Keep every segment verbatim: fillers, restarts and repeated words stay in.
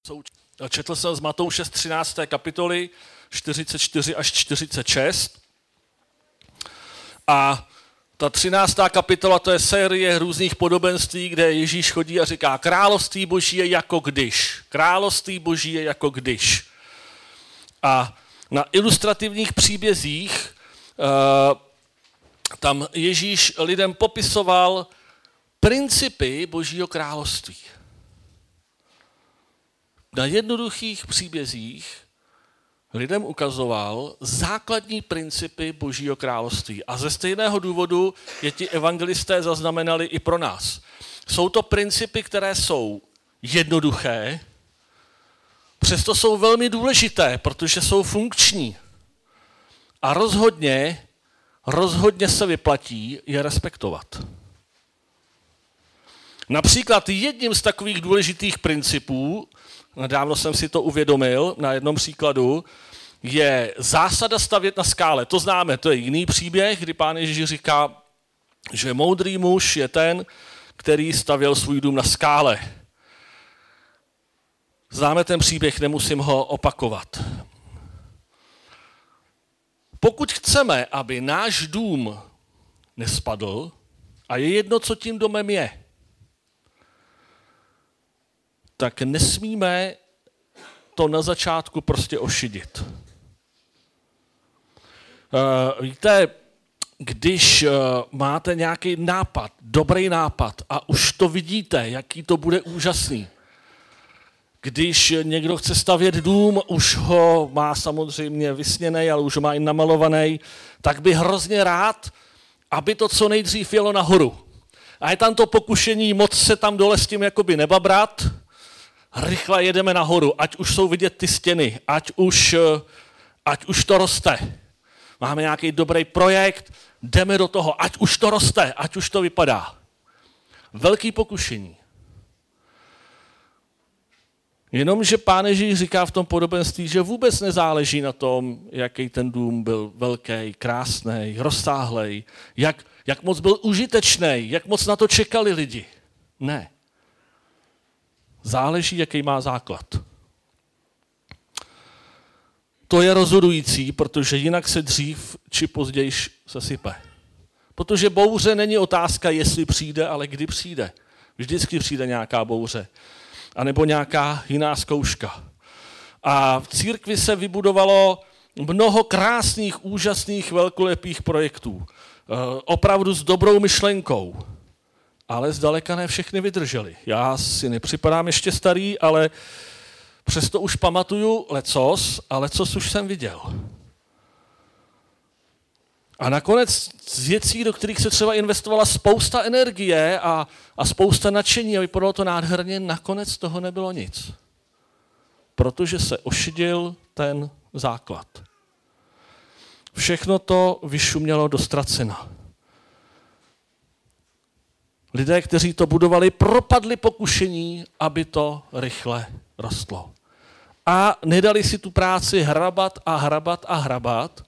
Četl jsem z Matouše z třinácté kapitoly čtyřicet čtyři až čtyřicet šest a ta třináctá kapitola, to je série různých podobenství, kde Ježíš chodí a říká, království boží je jako když. Království boží je jako když. A na ilustrativních příbězích uh, tam Ježíš lidem popisoval principy božího království. Na jednoduchých příbězích lidem ukazoval základní principy božího království. A ze stejného důvodu je ti evangelisté zaznamenali i pro nás. Jsou to principy, které jsou jednoduché, přesto jsou velmi důležité, protože jsou funkční. A rozhodně, rozhodně se vyplatí je respektovat. Například jedním z takových důležitých principů, nedávno jsem si to uvědomil na jednom příkladu, je zásada stavět na skále. To známe, to je jiný příběh, kdy Pán Ježíš říká, že moudrý muž je ten, který stavěl svůj dům na skále. Známe ten příběh, nemusím ho opakovat. Pokud chceme, aby náš dům nespadl, a je jedno, co tím domem je, tak nesmíme to na začátku prostě ošidit. Víte, když máte nějaký nápad, dobrý nápad a už to vidíte, jaký to bude úžasný, když někdo chce stavět dům, už ho má samozřejmě vysněnej, ale už ho má i namalovaný, tak by hrozně rád, aby to co nejdřív jelo nahoru. A je tam to pokušení moc se tam dole s tím jakoby nebabrat, rychle jedeme nahoru, ať už jsou vidět ty stěny, ať už, ať už to roste. Máme nějaký dobrý projekt, jdeme do toho, ať už to roste, ať už to vypadá. Velký pokušení. Jenomže Pán Ježíš říká v tom podobenství, že vůbec nezáleží na tom, jaký ten dům byl velký, krásný, rozsáhlej, jak, jak moc byl užitečný, jak moc na to čekali lidi. Ne. Záleží, jaký má základ. To je rozhodující, protože jinak se dřív či později sesype. Protože bouře není otázka, jestli přijde, ale kdy přijde. Vždycky přijde nějaká bouře. A nebo nějaká jiná zkouška. A v církvi se vybudovalo mnoho krásných, úžasných, velkolepých projektů. Opravdu s dobrou myšlenkou. Ale zdaleka ne všechny vydrželi. Já si nepřipadám ještě starý, ale přesto už pamatuju lecos a lecos už jsem viděl. A nakonec z věcí, do kterých se třeba investovala spousta energie a, a spousta nadšení a vypadalo to nádherně, nakonec toho nebylo nic. Protože se ošidil ten základ. Všechno to vyšumělo do ztracena. Lidé, kteří to budovali, propadli pokušení, aby to rychle rostlo. A nedali si tu práci hrabat a hrabat a hrabat,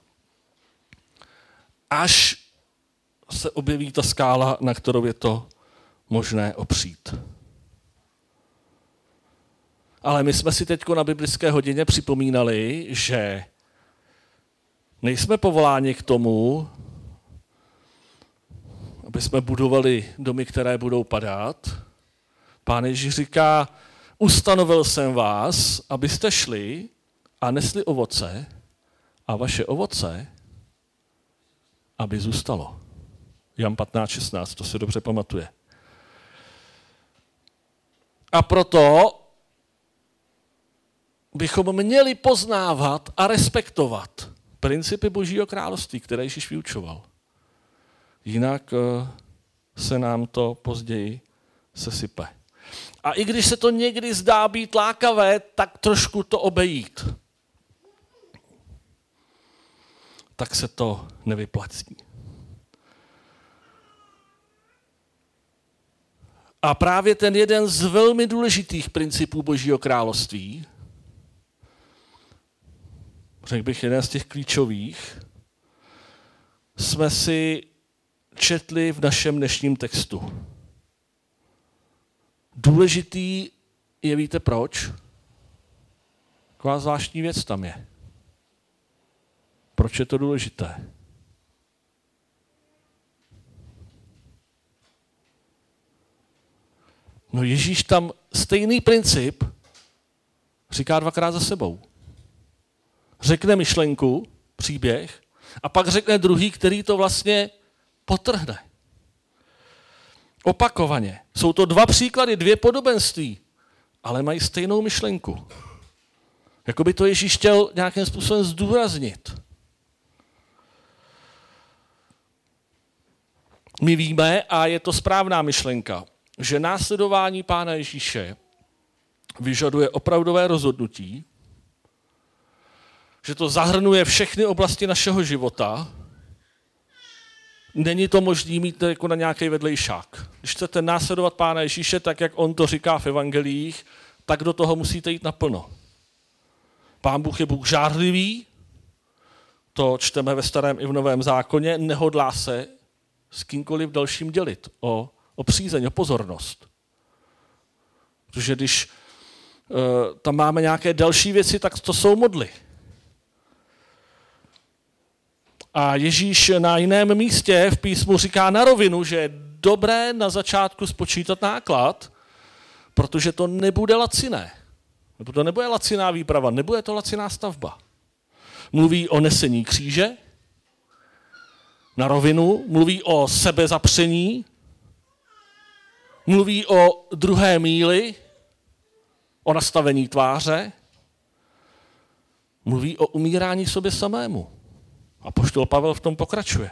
až se objeví ta skála, na kterou je to možné opřít. Ale my jsme si teď na biblické hodině připomínali, že nejsme povoláni k tomu, aby jsme budovali domy, které budou padat. Pán Ježíš říká, ustanovil jsem vás, abyste šli a nesli ovoce a vaše ovoce, aby zůstalo. Jan patnáct šestnáct, to se dobře pamatuje. A proto bychom měli poznávat a respektovat principy Božího království, které Ježíš vyučoval. Jinak se nám to později sesype. A i když se to někdy zdá být lákavé, tak trošku to obejít. Tak se to nevyplatí. A právě ten jeden z velmi důležitých principů Božího království, řekl bych jeden z těch klíčových, jsme si četli v našem dnešním textu. Důležitý je, víte proč? Taková zvláštní věc tam je. Proč je to důležité? No Ježíš tam stejný princip říká dvakrát za sebou. Řekne myšlenku, příběh, a pak řekne druhý, který to vlastně potrhne. Opakovaně. Jsou to dva příklady, dvě podobenství, ale mají stejnou myšlenku. Jakoby to Ježíš chtěl nějakým způsobem zdůraznit. My víme, a je to správná myšlenka, že následování Pána Ježíše vyžaduje opravdové rozhodnutí, že to zahrnuje všechny oblasti našeho života. Není to možné mít jako na nějaký vedlejšák. Když chcete následovat Pána Ježíše, tak jak on to říká v evangeliích, tak do toho musíte jít naplno. Pán Bůh je Bůh žárlivý, to čteme ve Starém i v Novém zákoně, nehodlá se s kýmkoliv dalším dělit o, o přízeň, o pozornost. Protože když uh, tam máme nějaké další věci, tak to jsou modly. A Ježíš na jiném místě v písmu říká na rovinu, že je dobré na začátku spočítat náklad, protože to nebude laciné. Nebo to nebude laciná výprava, nebude to laciná stavba. Mluví o nesení kříže, na rovinu, mluví o sebezapření, mluví o druhé míli, o nastavení tváře, mluví o umírání sobě samému. Apoštol Pavel v tom pokračuje.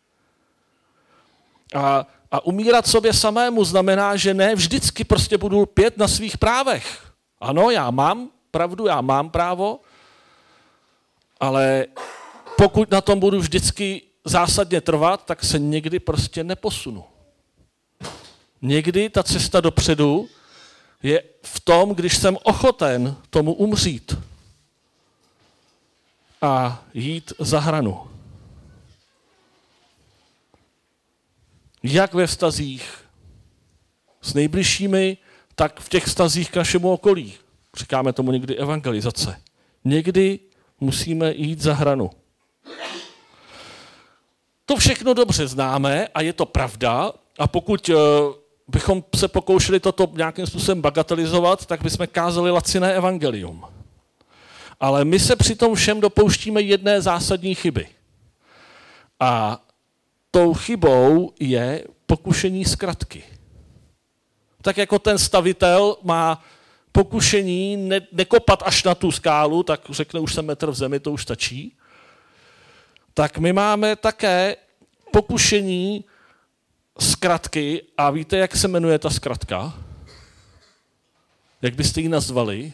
A, a umírat sobě samému znamená, že ne vždycky prostě budu lpět na svých právech. Ano, já mám pravdu, já mám právo, ale pokud na tom budu vždycky zásadně trvat, tak se někdy prostě neposunu. Někdy ta cesta dopředu je v tom, když jsem ochoten tomu umřít a jít za hranu. Jak ve vztazích s nejbližšími, tak v těch vztazích k našemu okolí. Říkáme tomu někdy evangelizace. Někdy musíme jít za hranu. To všechno dobře známe a je to pravda. A pokud bychom se pokoušeli toto nějakým způsobem bagatelizovat, tak bychom kázali laciné evangelium. Ale my se při tom všem dopouštíme jedné zásadní chyby. A tou chybou je pokušení zkratky. Tak jako ten stavitel má pokušení ne, nekopat až na tu skálu, tak řekne, už jsem metr v zemi, to už stačí. Tak my máme také pokušení zkratky a víte, jak se jmenuje ta zkratka? Jak byste ji nazvali?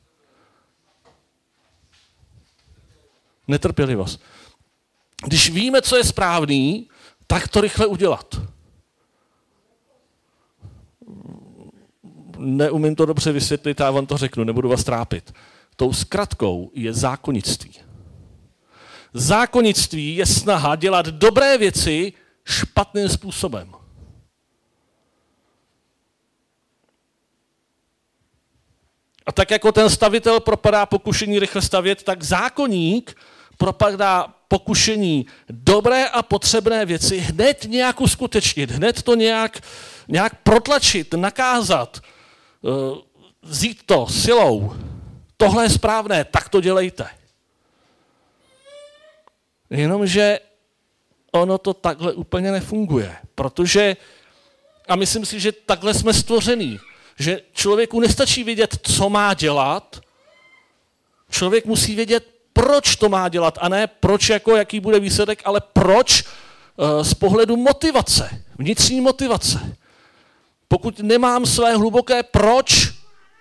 Netrpělivost. Když víme, co je správný, tak to rychle udělat. Neumím to dobře vysvětlit, já vám to řeknu, nebudu vás trápit. Tou zkratkou je zákonnictví. Zákonnictví je snaha dělat dobré věci špatným způsobem. A tak jako ten stavitel propadá pokušení rychle stavět, tak zákonník propadá pokušení dobré a potřebné věci hned nějak uskutečnit, hned to nějak, nějak protlačit, nakázat, vzít to silou. Tohle je správné, tak to dělejte. Jenomže ono to takhle úplně nefunguje, protože, a myslím si, že takhle jsme stvoření, že člověku nestačí vědět, co má dělat, člověk musí vědět, proč to má dělat, a ne proč, jako jaký bude výsledek, ale proč z pohledu motivace, vnitřní motivace. Pokud nemám své hluboké proč,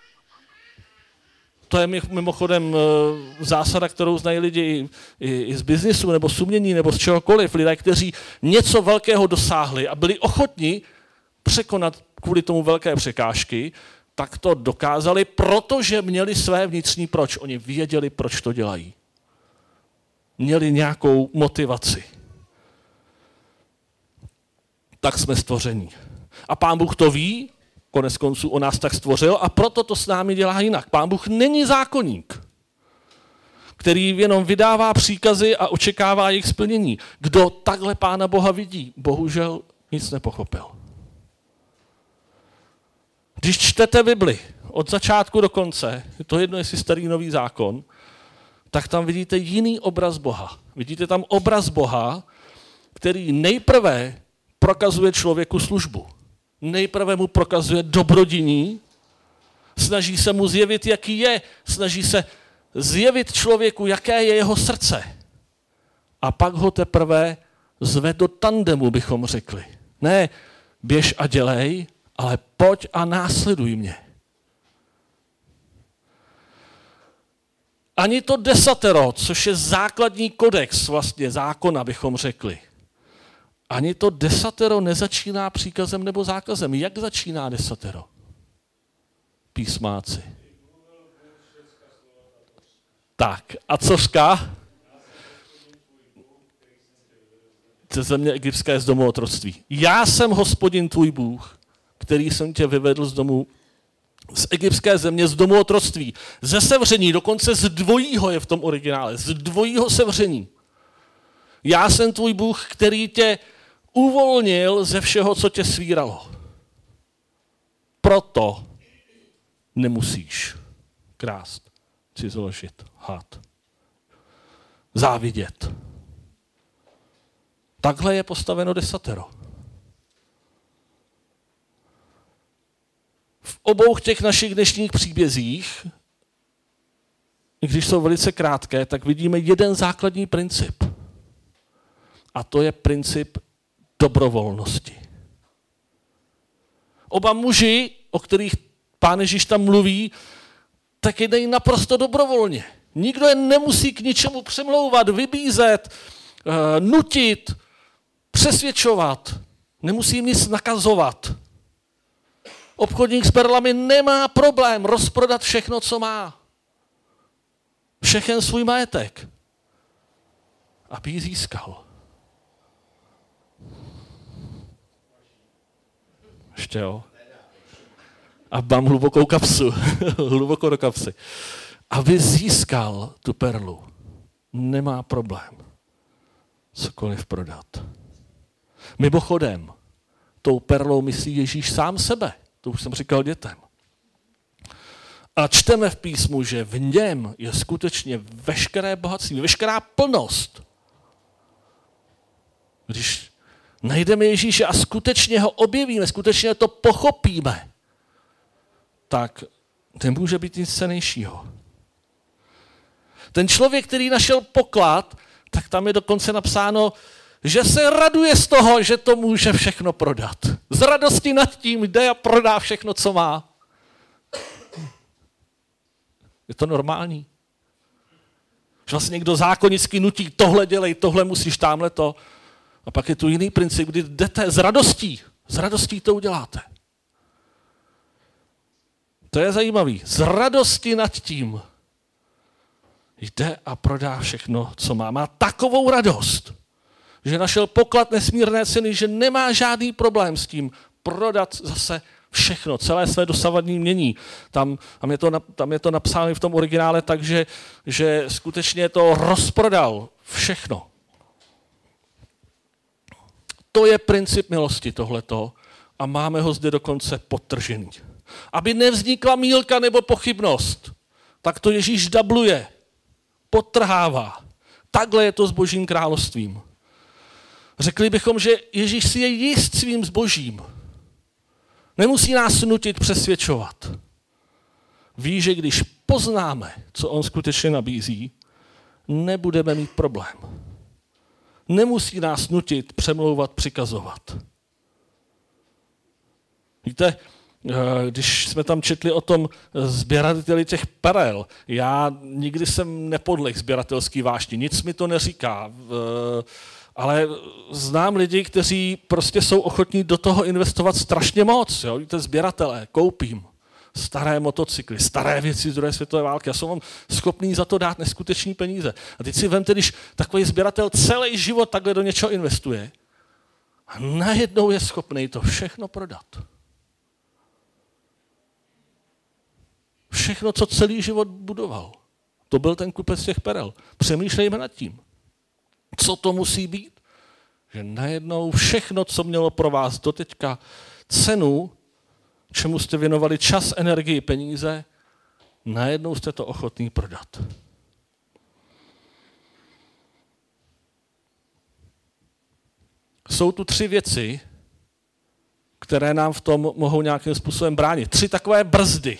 to je mimochodem zásada, kterou znají lidi i z biznisu, nebo z umění, nebo z čehokoliv. Lidé, kteří něco velkého dosáhli a byli ochotni překonat kvůli tomu velké překážky, tak to dokázali, protože měli své vnitřní proč. Oni věděli, proč to dělají. Měli nějakou motivaci. Tak jsme stvoření. A Pán Bůh to ví, konec konců on nás tak stvořil a proto to s námi dělá jinak. Pán Bůh není zákonník. který jenom vydává příkazy a očekává jejich splnění. Kdo takhle Pána Boha vidí, bohužel nic nepochopil. Když čtete Bibli od začátku do konce, je to jedno, jestli starý nový zákon, tak tam vidíte jiný obraz Boha. Vidíte tam obraz Boha, který nejprve prokazuje člověku službu. Nejprve mu prokazuje dobrodiní, snaží se mu zjevit, jaký je, snaží se zjevit člověku, jaké je jeho srdce. A pak ho teprve zve do tandemu, bychom řekli. Ne, běž a dělej, ale pojď a následuj mě. Ani to desatero, což je základní kodex vlastně zákona, bychom řekli. Ani to desatero nezačíná příkazem nebo zákazem. Jak začíná desatero? Písmáci. Tak, a co říká? Ze země egyptské z domu otroctví. Já jsem Hospodin tvůj Bůh, který jsem tě vyvedl z domu, z egyptské země, z domu otroctví. Ze sevření, dokonce z dvojího je v tom originále, z dvojího sevření. Já jsem tvůj Bůh, který tě uvolnil ze všeho, co tě svíralo. Proto nemusíš krást, cizoložit, lhát, závidět. Takhle je postaveno desatero. V obou těch našich dnešních příbězích, i když jsou velice krátké, tak vidíme jeden základní princip. A to je princip dobrovolnosti. Oba muži, o kterých Pán Ježíš tam mluví, tak jednají naprosto dobrovolně. Nikdo je nemusí k ničemu přemlouvat, vybízet, nutit, přesvědčovat. Nemusí jim nic nakazovat. Obchodník s perlami nemá problém rozprodat všechno, co má. Všechen svůj majetek. Aby ji získal. Ještě jo. A mám hlubokou kapsu. Hluboko do kapsy. Aby získal tu perlu. Nemá problém cokoliv prodat. Mimochodem, tou perlou myslí Ježíš sám sebe. To už jsem říkal dětem. A čteme v písmu, že v něm je skutečně veškeré bohatství, veškerá plnost. Když najdeme Ježíše a skutečně ho objevíme, skutečně to pochopíme, tak nemůže být nic cennějšího. Ten člověk, který našel poklad, tak tam je dokonce napsáno, že se raduje z toho, že to může všechno prodat. Z radosti nad tím jde a prodá všechno, co má. Je to normální? Že vlastně někdo zákonicky nutí, tohle dělej, tohle musíš, tamhle to. A pak je tu jiný princip, kdy jdete s radostí. S radostí to uděláte. To je zajímavý. Z radosti nad tím jde a prodá všechno, co má. Má takovou radost, že našel poklad nesmírné ceny, že nemá žádný problém s tím prodat zase všechno, celé své dosavadní mění. Tam, tam, je, to, tam je to napsáno v tom originále tak, že, že skutečně to rozprodal všechno. To je princip milosti tohleto a máme ho zde dokonce podtržený. Aby nevznikla mýlka nebo pochybnost, tak to Ježíš dubluje, podtrhává. Takhle je to s Božím královstvím. Řekli bychom, že Ježíš si je jist svým zbožím. Nemusí nás nutit přesvědčovat. Ví, že když poznáme, co on skutečně nabízí, nebudeme mít problém. Nemusí nás nutit, přemlouvat, přikazovat. Víte, když jsme tam četli o tom sběrateli těch perel, já nikdy jsem nepodlehl sběratelský vášni, nic mi to neříká, ale znám lidi, kteří prostě jsou ochotní do toho investovat strašně moc. Jo? Víte, sběratelé, koupím staré motocykly, staré věci z druhé světové války a jsou vám schopní za to dát neskutečný peníze. A teď si vemte, když takový sběratel celý život takhle do něčeho investuje a najednou je schopný to všechno prodat. Všechno, co celý život budoval, To byl ten kupec těch perel. Přemýšlejme nad tím. Co to musí být? Že najednou všechno, co mělo pro vás doteďka cenu, čemu jste věnovali čas, energii, peníze, najednou jste to ochotný prodat. Jsou tu tři věci, které nám v tom mohou nějakým způsobem bránit. Tři takové brzdy.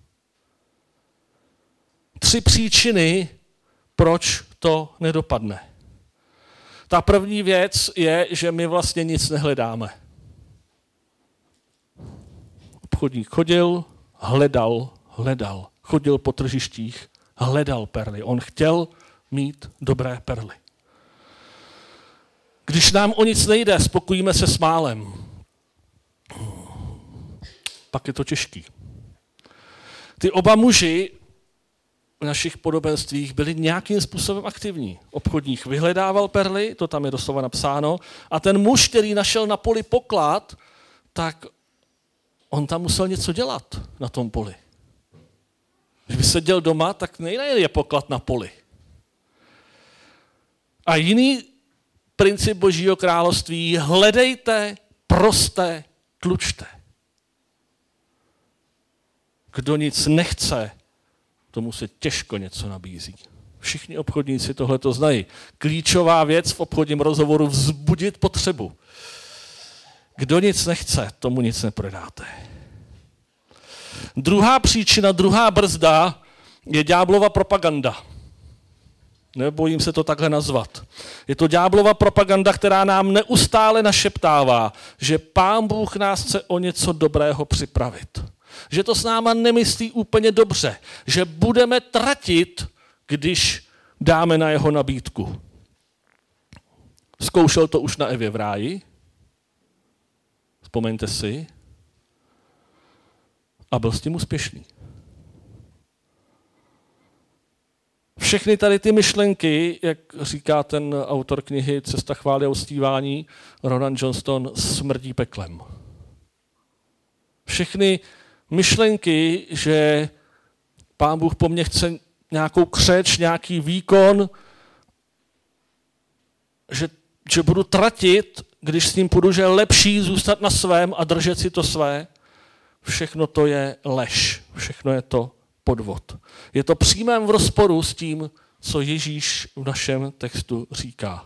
Tři příčiny, proč to nedopadne. Ta první věc je, že my vlastně nic nehledáme. Obchodník chodil, hledal, hledal. Chodil po tržištích, hledal perly. On chtěl mít dobré perly. Když nám o nic nejde, spokojíme se s málem. Pak je to těžký. Ty oba muži v našich podobenstvích byli nějakým způsobem aktivní. Obchodník vyhledával perly, to tam je doslova napsáno, a ten muž, který našel na poli poklad, tak on tam musel něco dělat na tom poli. Když by seděl doma, tak nejde je poklad na poli. A jiný princip Božího království, hledejte, proste, tlučte. Kdo nic nechce, tomu se těžko něco nabízí. Všichni obchodníci tohle to znají. Klíčová věc v obchodním rozhovoru vzbudit potřebu. Kdo nic nechce, tomu nic neprodáte. Druhá příčina, druhá brzda je ďáblova propaganda. Nebojím se to takhle nazvat. Je to ďáblova propaganda, která nám neustále našeptává, že Pán Bůh nás chce o něco dobrého připravit. Že to s náma nemyslí úplně dobře. Že budeme tratit, když dáme na jeho nabídku. Zkoušel to už na Evě v ráji. Vzpomeňte si. A byl s tím úspěšný. Všechny tady ty myšlenky, jak říká ten autor knihy Cesta chvály a uctívání, Ronan Johnston, smrdí peklem. Všechny myšlenky, že Pán Bůh po mně chce nějakou křeč, nějaký výkon, že, že budu tratit, když s ním půjdu, že je lepší zůstat na svém a držet si to své, všechno to je lež, všechno je to podvod. Je to přímém v rozporu s tím, co Ježíš v našem textu říká.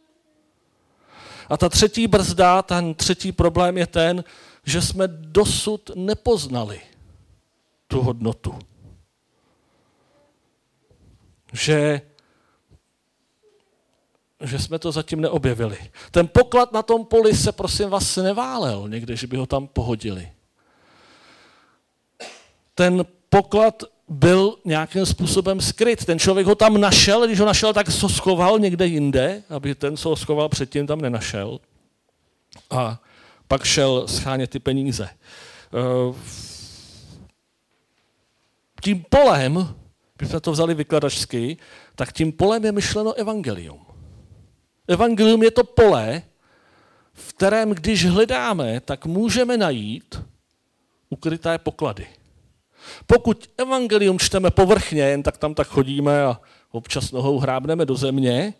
A ta třetí brzda, ten třetí problém je ten, že jsme dosud nepoznali tu hodnotu. Že, že jsme to zatím neobjevili. Ten poklad na tom poli se prosím vás neválel někde, že by ho tam pohodili. Ten poklad byl nějakým způsobem skryt. Ten člověk ho tam našel, když ho našel, tak ho schoval někde jinde, aby ten, co ho schoval předtím, tam nenašel. A pak šel schánět ty peníze. Tím polem, když jsme to vzali vykladačsky, tak tím polem je myšleno evangelium. Evangelium je to pole, v kterém, když hledáme, tak můžeme najít ukryté poklady. Pokud evangelium čteme povrchně, jen tak tam tak chodíme a občas nohou hrábneme do země,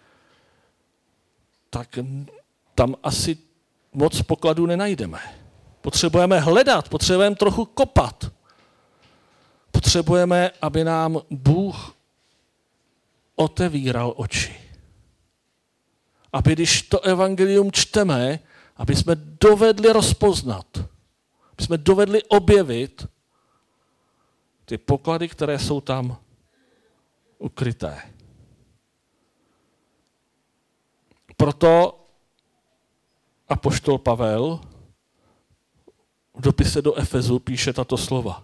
tak tam asi moc pokladů nenajdeme. Potřebujeme hledat, potřebujeme trochu kopat. Potřebujeme, aby nám Bůh otevíral oči. Aby když to evangelium čteme, aby jsme dovedli rozpoznat, aby jsme dovedli objevit ty poklady, které jsou tam ukryté. Proto apoštol Pavel v dopise do Efezu píše tato slova.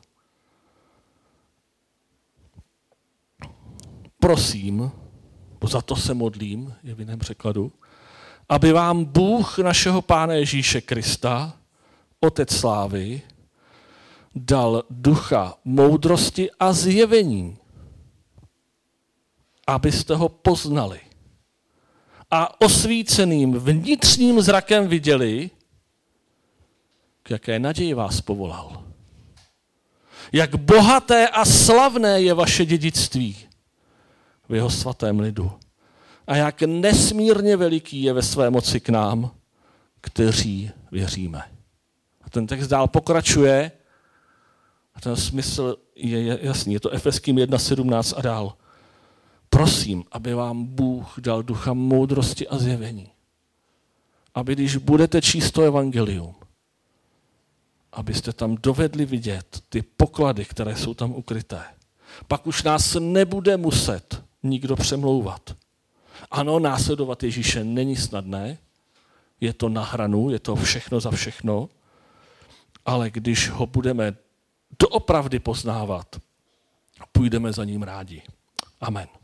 Prosím, za to se modlím, je v jiném překladu, aby vám Bůh našeho Pána Ježíše Krista, Otec slávy, dal ducha moudrosti a zjevení, abyste ho poznali a osvíceným vnitřním zrakem viděli, k jaké naději vás povolal. Jak bohaté a slavné je vaše dědictví v jeho svatém lidu. A jak nesmírně veliký je ve své moci k nám, kteří věříme. A ten text dál pokračuje a ten smysl je jasný. Je to Efeským jedna sedmnáct a dál. Prosím, aby vám Bůh dal ducha moudrosti a zjevení. Aby když budete číst to evangelium, abyste tam dovedli vidět ty poklady, které jsou tam ukryté. Pak už nás nebude muset nikdo přemlouvat. Ano, následovat Ježíše není snadné, je to na hranu, je to všechno za všechno, ale když ho budeme doopravdy poznávat, půjdeme za ním rádi. Amen.